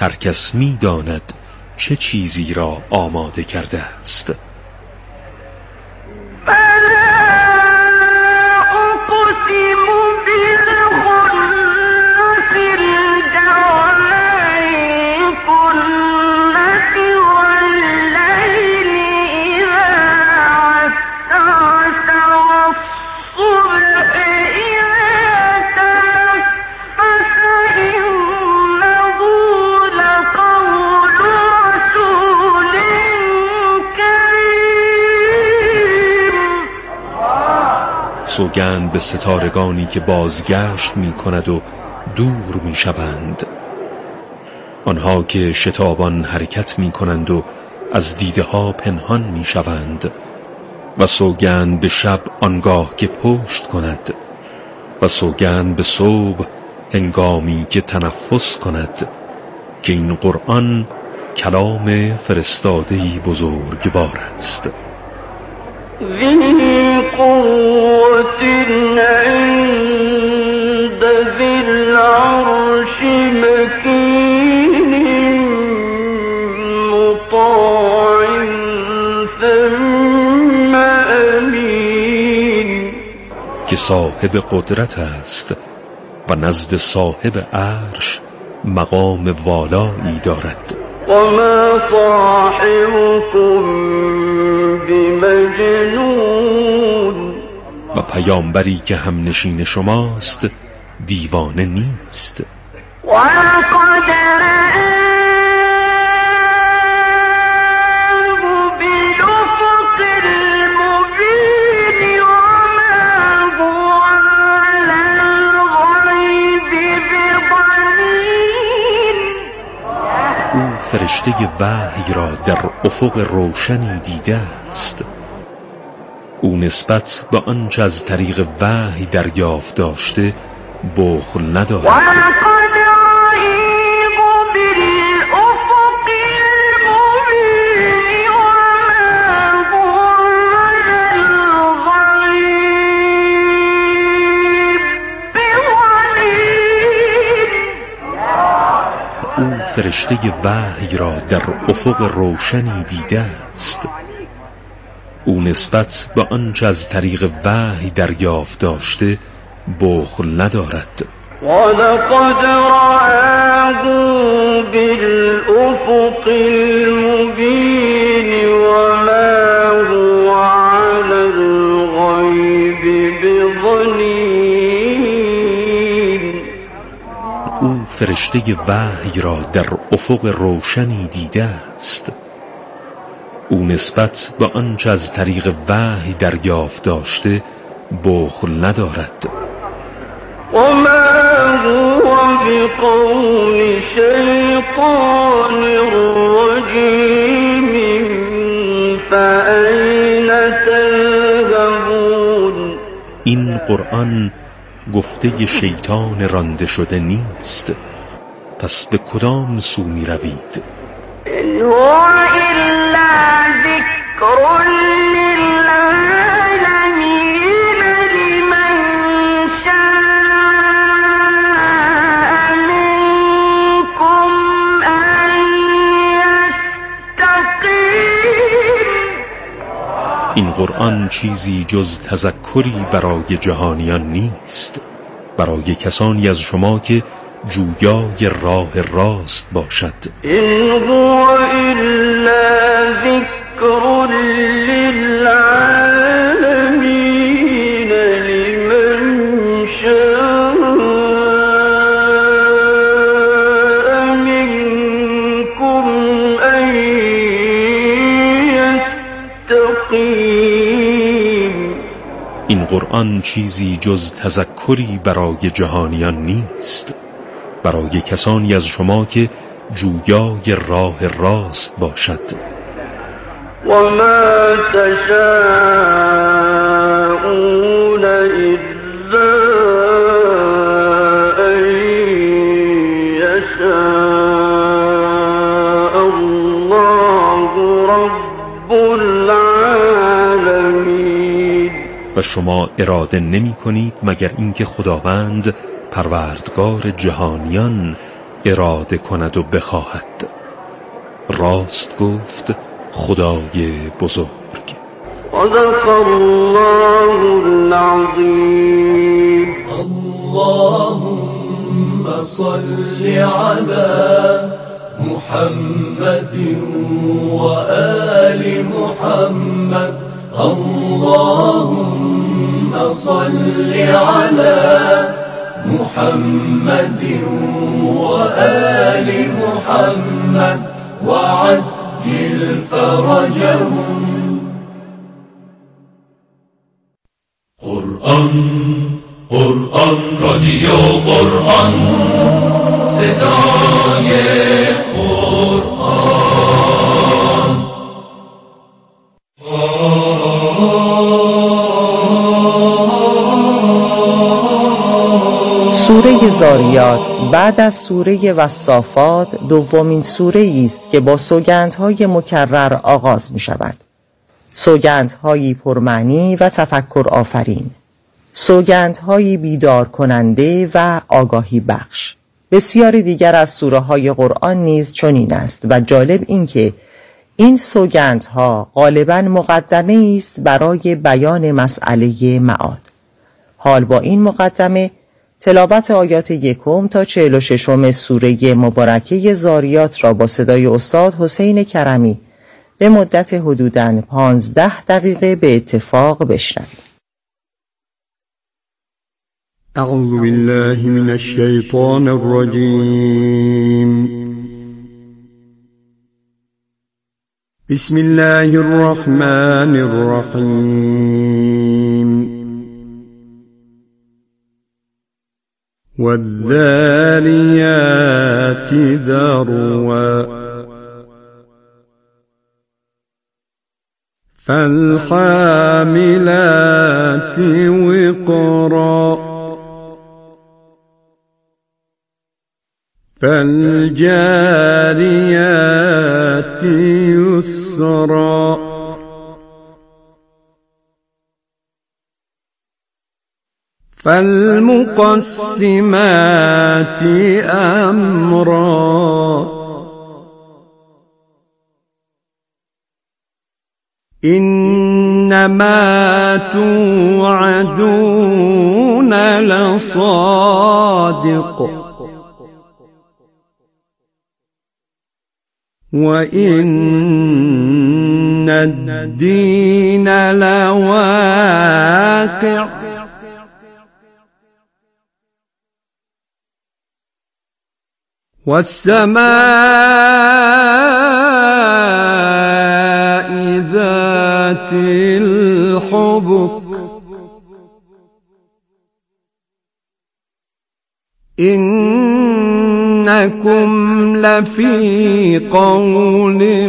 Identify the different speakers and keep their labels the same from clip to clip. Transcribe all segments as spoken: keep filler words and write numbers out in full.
Speaker 1: هر کس می داند چه چیزی را آماده کرده است. سوگند به ستارگانی که بازگشت می کند و دور می شوند، آنها که شتابان حرکت می کنند و از دیده ها پنهان می شوند، و سوگند به شب آنگاه که پشت کند، و سوگند به صبح هنگامی که تنفس کند، که این قرآن کلام فرستاده‌ای بزرگوار است.
Speaker 2: قوة عند ذي العرش مكين مطاع ثم امین،
Speaker 1: که صاحب قدرت است و نزد صاحب عرش مقام والایی دارد.
Speaker 2: و ما صاحبكم بمجنون،
Speaker 1: و پیامبری که هم نشین شماست دیوانه نیست.
Speaker 2: ولقد رآه بالأفق المبين وما هو على الغیب بضنین،
Speaker 1: او فرشته وحی را در افق روشنی دیده است. او نسبت به آنچه از طریق وحی دریافت داشته بخل ندارد.
Speaker 2: ولقد رأیه بالأفق المبین وما هو على الغیب بضنین،
Speaker 1: او فرشته وحی را در افق روشنی دیده است. او نسبت به آنچه از طریق وحی دریافت داشته بخل ندارد.
Speaker 2: ولقد رآه بالأفق المبین وما هو على الغیب بضنین،
Speaker 1: او فرشته وحی را در افق روشنی دیده است. او نسبت به آنچه از طریق وحی دریافت داشته بخل ندارد.
Speaker 2: و ما هو بقول شیطان رجیم فأین تذهبون،
Speaker 1: این قرآن گفته شیطان رانده شده نیست، پس به کدام سو می روید؟
Speaker 2: إن هو إلا ذكر للعالمين لمن شاء منكم أن يستقيم.
Speaker 1: این قرآن چیزی جز تذکری برای جهانیان نیست، برای کسانی از شما که جویای راه راست باشد.
Speaker 2: إن هو إلا ذكر للعالمين لمن شاء منكم أن يستقيم.
Speaker 1: این قرآن چیزی جز تذکری برای جهانیان نیست، برای کسانی از شما که جویای راه راست باشد.
Speaker 2: و ما تشاءون الا ان یشاء الله رب العالمین.
Speaker 1: و شما اراده نمی کنید مگر اینکه خداوند پروردگار جهانیان اراده کند و بخواهد. راست گفت خدای بزرگ.
Speaker 2: صدق الله العظیم.
Speaker 3: اللهم صل على محمد وآل محمد. اللهم صل على محمد وآل محمد وعجل فرجهم. قرآن قرآن رادیو قرآن، صدای قرآن.
Speaker 4: سوره زاریات بعد از سوره والصافات دومین سوره است که با سوگندهای مکرر آغاز می شود. سوگندهایی پرمعنی و تفکر آفرین، سوگندهایی بیدار کننده و آگاهی بخش. بسیاری دیگر از سوره های قرآن نیز چنین است و جالب این که این سوگندها غالباً مقدمه است برای بیان مسئله معاد. حال با این مقدمه تلاوت آیات یکم تا چهل و ششم سوره مبارکه زاریات را با صدای استاد حسین کرمی به مدت حدوداً پانزده دقیقه به اتفاق بشنوید.
Speaker 5: اعوذ بالله من الشیطان الرجیم. بسم الله الرحمن الرحیم. والذاريات ذروا فالحاملات وقرا فالجاريات يسرا فالمقسمات أمرا إنما توعدون لصادق وإن الدين لواقع والسماء ذات الحبك إنكم لفي قول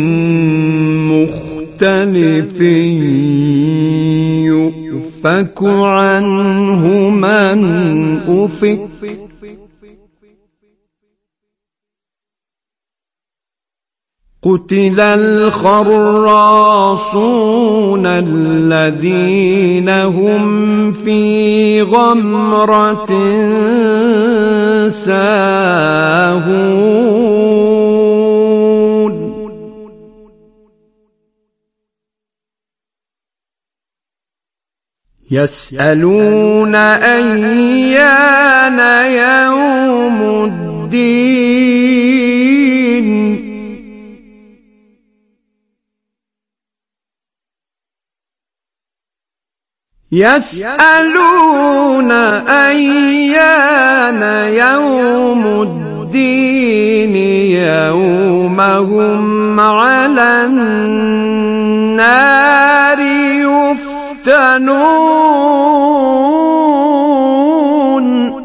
Speaker 5: مختلف يؤفك عنه من أفك قتل الخراصون الذين هم في غمرة ساهون يسألون أيان يوم الدين يسألون أيان يوم الدين يوم هم على النار يفتنون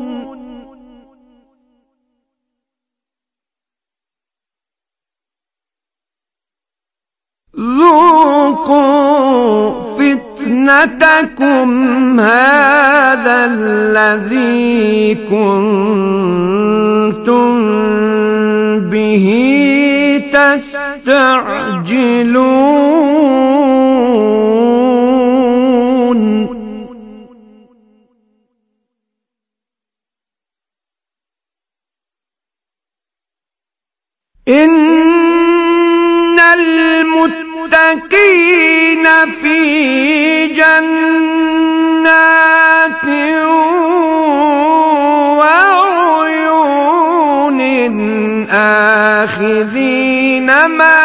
Speaker 5: ذوقوا فتنتكم هذا الذي كنتم به تستعجلون إن المتقين في جنات وعيون آخذين ما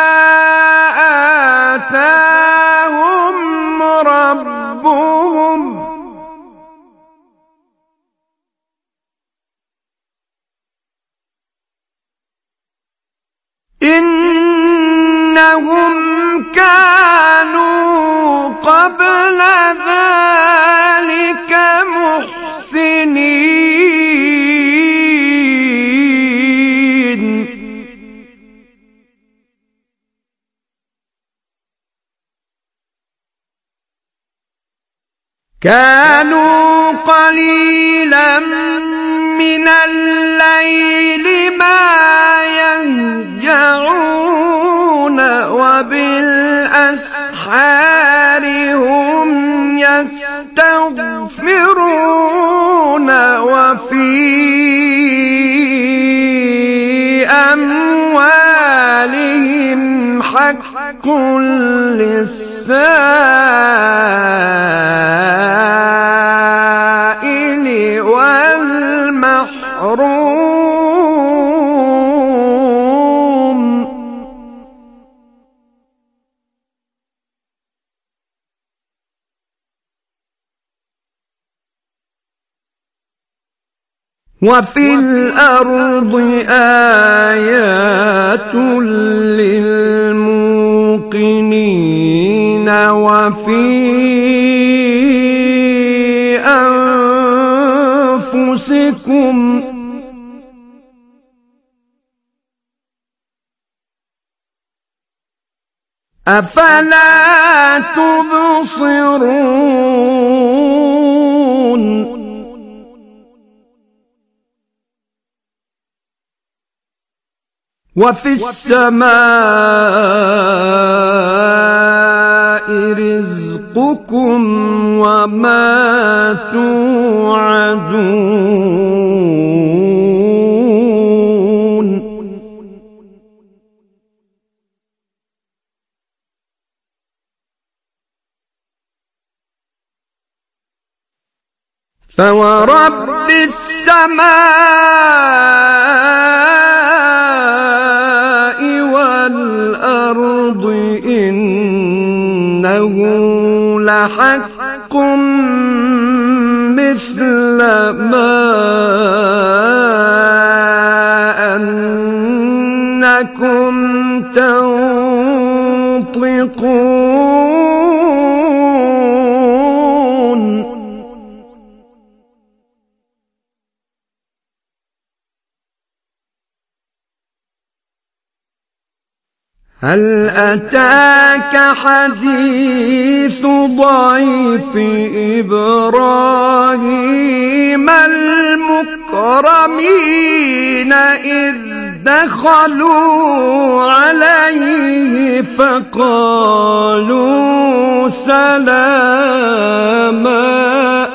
Speaker 5: آتاهم ربهم إنهم كانوا قبل ذلك محسنين كانوا قليلا من الليل ما يهجعون وبالأسحار هم يستغفرون وفي أموالهم حق للسائل والمحروم وفي الأرض آيات للموقنين وفي أنفسكم أفلا تبصرون وفي السماء رزقكم وما توعدون فورب السماء والأرض إنه لحق مثل ما أنكم تنطقون هل أتاك حديث ضيف إبراهيم المكرمين إذ دخلوا عليه فقالوا سلاما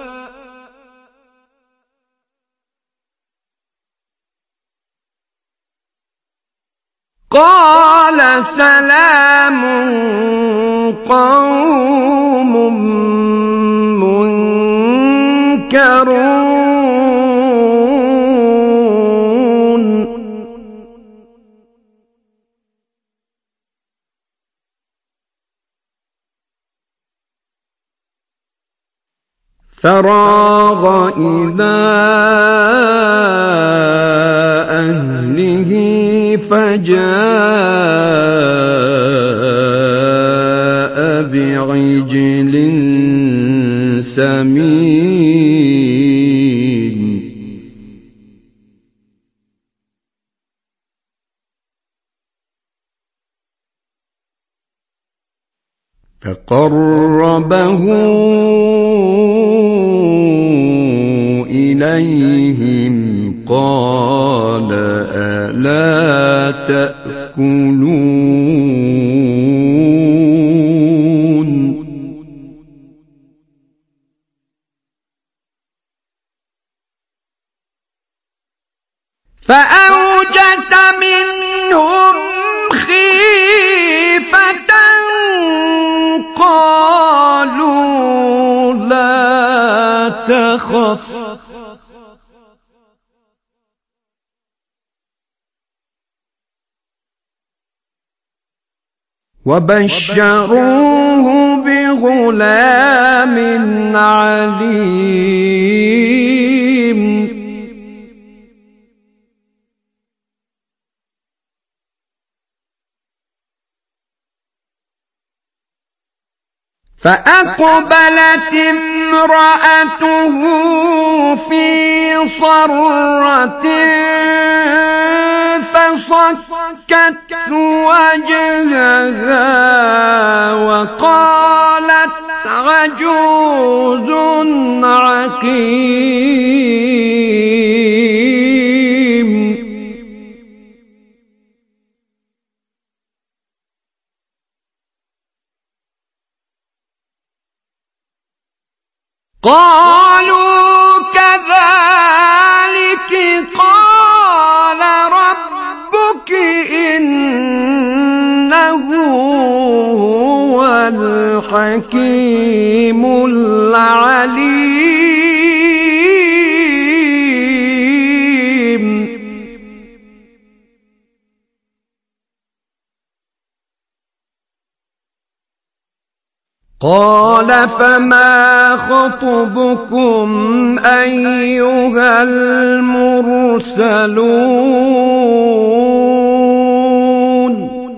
Speaker 5: قال سلام قوم منكرون فراغ إلى أهله فجاء بعجل سمين فقربه إليهم قال ألا تأكلون فأوجس من وبشروه بغلام عليم. فأقبلت امرأته في صرة فصكت وجهها وقالت عجوز عقيم. قالوا كذلك قال ربك إنه هو الحكيم العليم. قال فما خطبكم أيها المرسلون.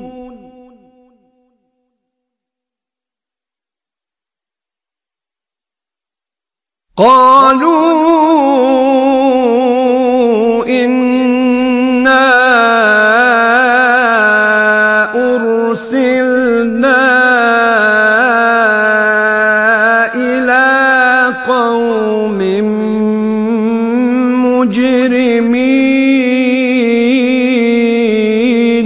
Speaker 5: قالوا إنا أرسلنا قوم مجرمين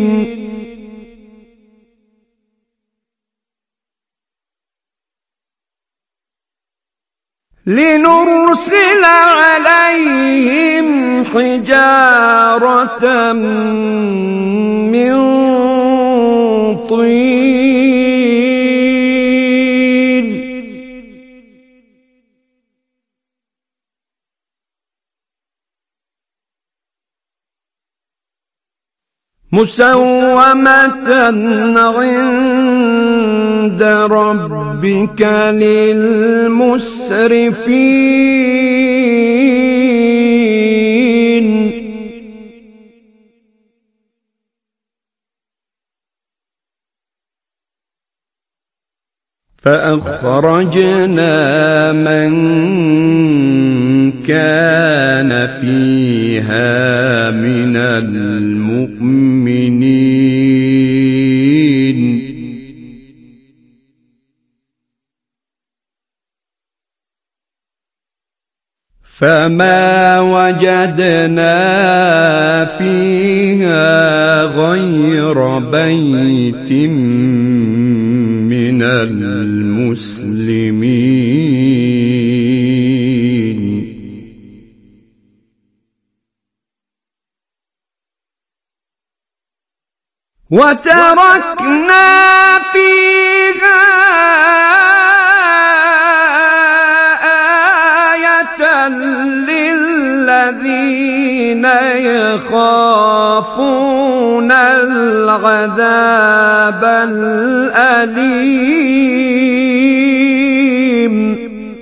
Speaker 5: لنرسل عليهم حجارة من طين مسومة عند ربك للمسرفين. فأخرجنا من كان فيها من المؤمنين فما وجدنا فيها غير بيت من المسلمين وتركنا فيها آية للذين يخافون العذاب الأليم.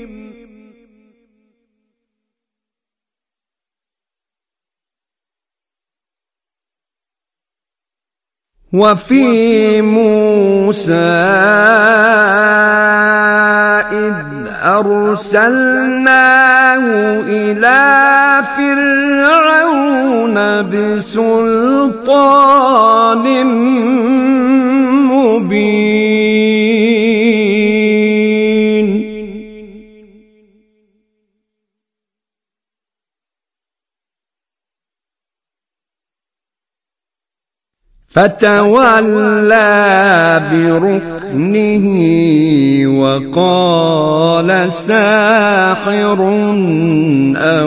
Speaker 5: وفي موسى إذ أرسلناه إلى فرعون بسلطان مبين فتولى بركنه وقال ساحر أو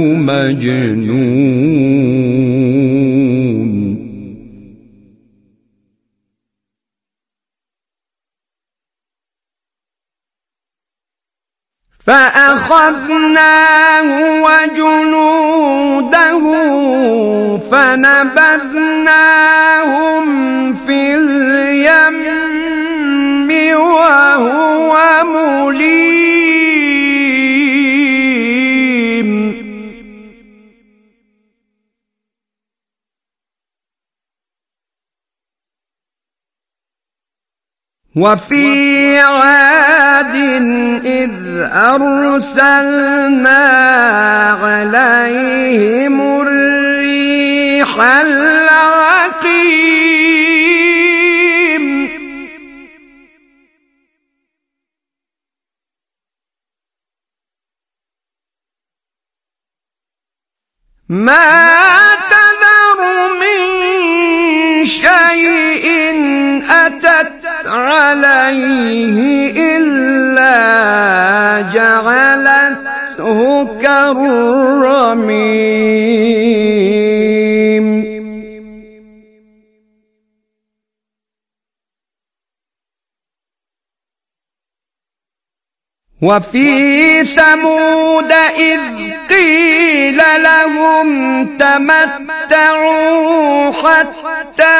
Speaker 5: مجنون. فأخذناه وجنوده فنبذناهم في اليم وهو مليم وفي عاد إذ أرسلنا عليهم الريح العقيم ما تذر من شيء أتت عليه إلا جعلته كالرميم وفي ثمود إذ قيل لهم تمتعوا حتى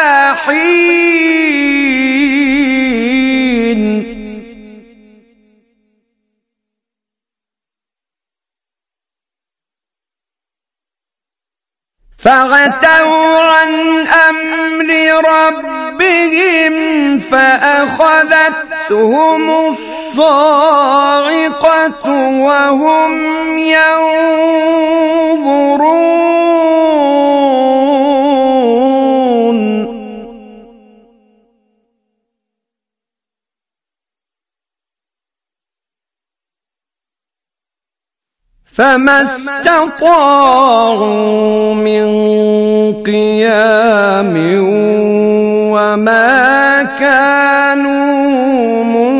Speaker 5: حين فعتوا عن أمر ربهم فأخذتهم الصاعقة وهم ينظرون فما استطاعوا من قيام وما كانوا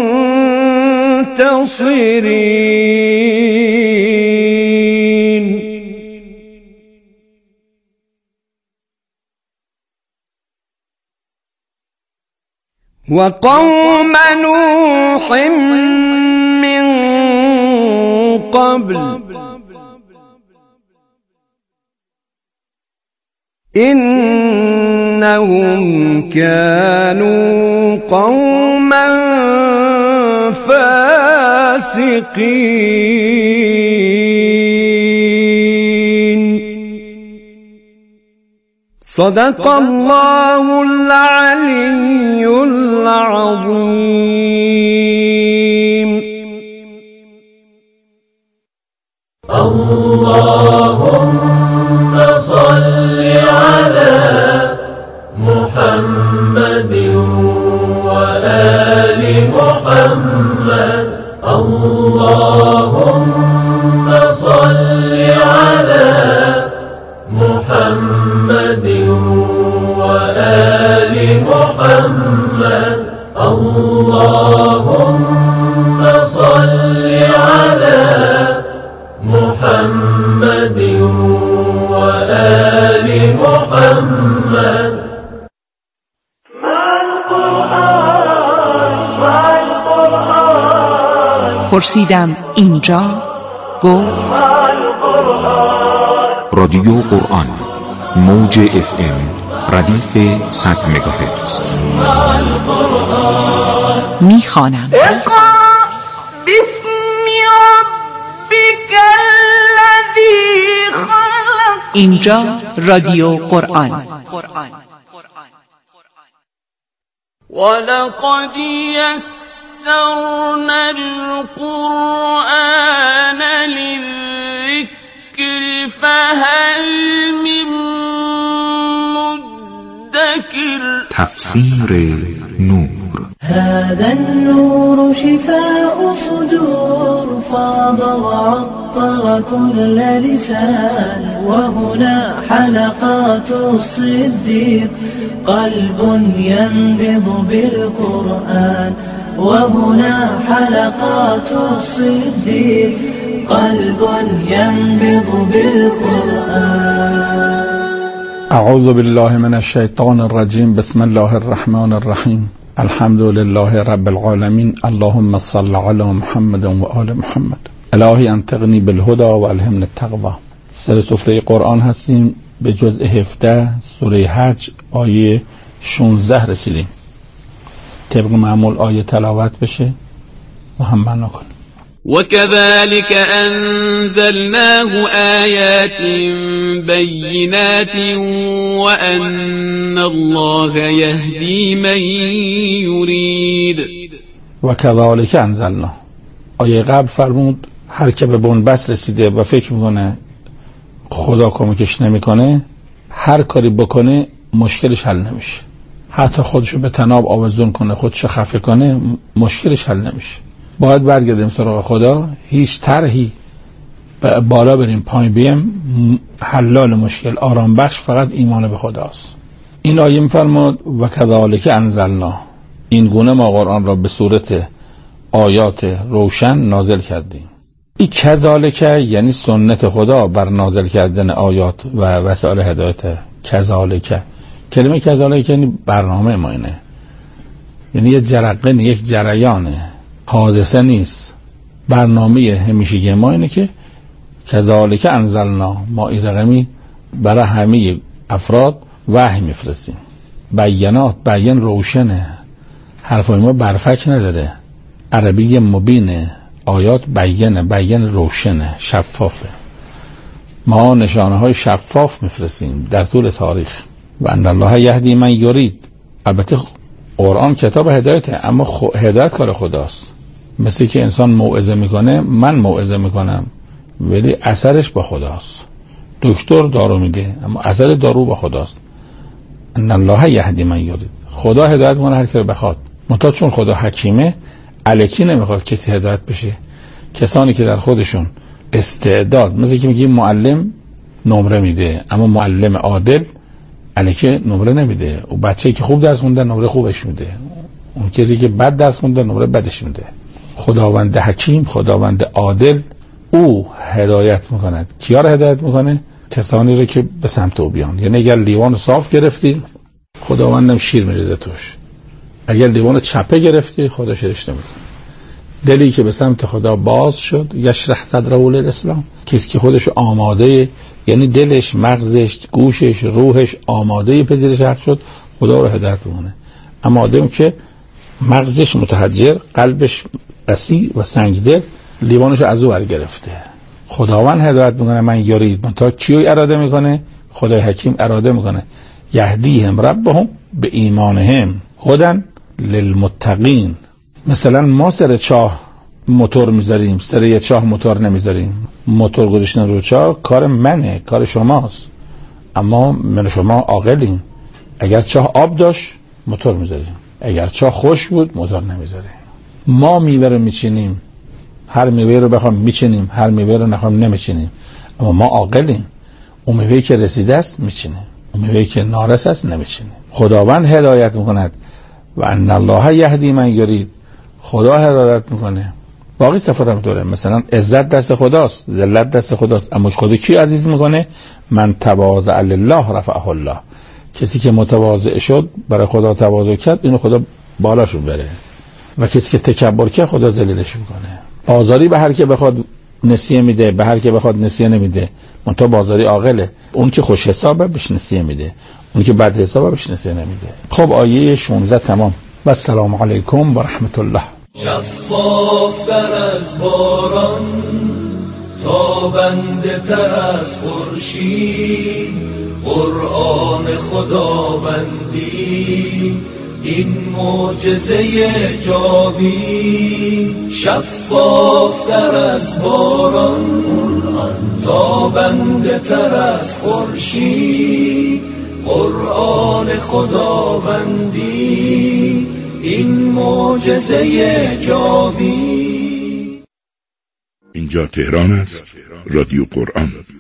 Speaker 5: منتصرين وقوم نوح من قبل إنهم كانوا قوما فاسقين صدق الله العلي العظيم.
Speaker 3: اللهم صل على محمد وآل محمد. اللهم صل على محمد وآل محمد. اللهم صل على محمد وآل محمد.
Speaker 6: پرسیدم اینجا گفت
Speaker 7: رادیو قرآن موج اف ام ردیف صد مگاهرتز.
Speaker 6: میخوانم
Speaker 2: اقرأ باسم ربك الذي خلق.
Speaker 6: اینجا رادیو قرآن.
Speaker 5: ولقد يسرنا القرآن للذكر فهل من مدكر.
Speaker 7: تفسیر نور.
Speaker 8: هذا النور شفاء صدور فاض وعطر كل لسان. وهنا حلقات الصديق قلب ينبض بالقرآن. وهنا حلقات الصديق قلب ينبض بالقرآن.
Speaker 9: اعوذ بالله من الشیطان الرجیم. بسم الله الرحمن الرحیم. الحمد لله رب العالمین. اللهم صل علی محمد و آل محمد. الهی انطقنی بالهدى و الهمنی التقوی. سر سفره قرآن هستیم، به جزء هفده سوره حج آیه شانزده رسیدیم. طبق معمول آیه تلاوت بشه و هم معنا کنیم.
Speaker 5: وكذلك أنزلناه آيات بينات وأن الله يهدي من يريد.
Speaker 9: وكذلك انزلناه، آیه قبل فرمود هر که به بنبست رسیده و فکر میکنه خدا کمکش نمیکنه، هر کاری بکنه مشکلش حل نمیشه. حتی خودشو به تناب آویزون کنه، خودشو خفه کنه، مشکلش حل نمیشه. باید برگردیم سراغ خدا. هیچ طرحی بالا بریم پایین بیم حلال مشکل آرام بخش فقط ایمان به خداست. این آیه میفرماد و کذالک انزلنا، این گونه ما قرآن را به صورت آیات روشن نازل کردیم. این کذالک یعنی سنت خدا بر نازل کردن آیات و وسایل هدایت. کذالک، کلمه کذالک یعنی برنامه ما اینه، یعنی یک جرقه، یک جریانه، حادثه نیست. برنامه همیشگی ما اینه که کذالک انزلنا، ما این رقمی برای همه افراد وحی میفرستیم. بیانات، بیان روشنه، حرفای ما برفک نداره، عربی مبینه، آیات بیانه، بیان روشنه، شفافه. ما نشانه های شفاف میفرستیم در طول تاریخ. و ان الله یهدی من یرید. البته قرآن کتاب هدایته، اما خو... هدایت کار خداست. مثل که انسان موعظه میکنه، من موعظه میکنم ولی اثرش با خداست. دکتر دارو میده اما اثر دارو با خداست. ان الله یهدی من یرید، خدا هدایت میکنه هر کی رو بخواد. منتها چون خدا حکیمه الکی نمیخواد کسی هدایت بشه. کسانی که در خودشون استعداد، مثل که میگیم معلم نمره میده اما معلم عادل الکی نمره نمیده. و بچه‌ای که خوب درس خونده نمره خوبش میده، اون کسی که بد درس خونده نمره بدش میده. خداوند حکیم، خداوند عادل، او هدایت میکند. کیا رو هدایت میکنه؟ کسانی رو که به سمت او بیان. یعنی اگر لیوان صاف گرفتی خداوندم شیر میریزه توش، اگر لیوان چپه گرفتی خدا شیرش نمیکنه. دلی که به سمت خدا باز شد، یشرح صدره للاسلام، کسی که خودش آماده، یعنی دلش، مغزش، گوشش، روحش آماده پذیرش حق شد، خدا رو هدایت میکنه. اما آدم که مغزش متحجر، قلبش قسی و سنگدل، لیوانش از او برگرفته، خداوند هدایت میکنه. من یرید، من تا کیو اراده میکنه؟ خدای حکیم اراده میکنه. یهدیهم ربهم به ایمانهم هدن للمتقین. مثلا ما سر چاه موتور میذاریم، سر یه چاه موتور نمیذاریم. موتور گذاشتن رو چاه کار منه، کار شماست. اما من شما عاقلین. اگر چاه آب داشت موتور میذاریم، اگر چاه خوش بود موتور نمیذاریم. ما میوه رو میچینیم، هر میوه رو بخوام میچینیم، هر میوه رو نخوام نمیچینیم. اما ما عاقلیم، اون میوهی که رسیده است میچینیم، اون میوهی که نارس است نمیچینیم. خداوند هدایت میکند. و ان الله یهدی من یرید، خدا هدایت میکنه. باقی صفات هم دوره. مثلا عزت دست خداست، ذلت دست خداست، اما خدا کی عزیز میکنه؟ من تواضع لله رفعه الله. کسی که متواضع شد، برای خدا تواضع کرد، اینو خدا بالاشون بره. و کسی که تکبر کرد خدا ذلیلش میکنه. بازاری به هر کی بخواد نسیه میده، به هر کی بخواد نسیه نمیده. منتها بازاری عاقله، اون که خوش حسابه بهش نسیه میده، اون که بد حسابه بهش نسیه نمیده. خب آیه شانزده تمام. و السلام علیکم و رحمت الله.
Speaker 3: شفافتر از باران، تابنده تر از خورشید، قرآن خداوندی این معجزه جاوید. شفافتر از باران، تابنده تر از خورشید، قرآن خداوندی این معجزه جاوید.
Speaker 10: اینجا تهران است، رادیو قرآن.